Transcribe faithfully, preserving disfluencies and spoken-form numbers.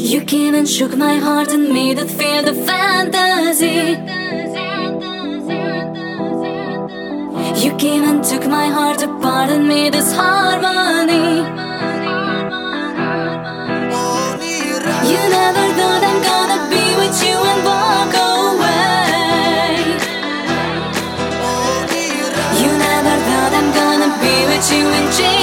You came and shook my heart and made it feel the fantasy. You came and took my heart apart and made us harmony. You never thought I'm gonna be with you and walk away. You never thought I'm gonna be with you and change.